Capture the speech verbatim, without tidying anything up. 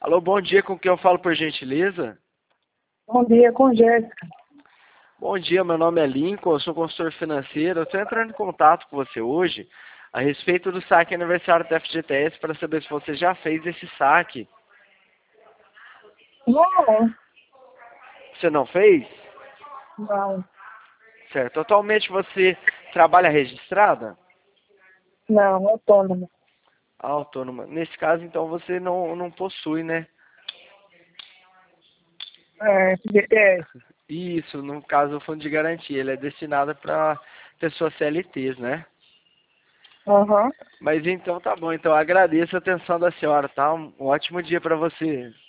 Alô, bom dia, com quem eu falo por gentileza? Bom dia, com Jéssica. Bom dia, meu nome é Lincoln, eu sou consultor financeiro. Eu estou entrando em contato com você hoje a respeito do saque aniversário da F G T S para saber se você já fez esse saque. Não, Você não fez? não, Certo. Atualmente você trabalha registrada? não, autônomo. Autônoma. Nesse caso, então, você não, não possui, né? É, F G T S. Isso, no caso, o fundo de garantia. Ele é destinado para pessoas C L Ts, né? Aham. Mas então tá bom. Então agradeço a atenção da senhora, tá? Um ótimo dia para você.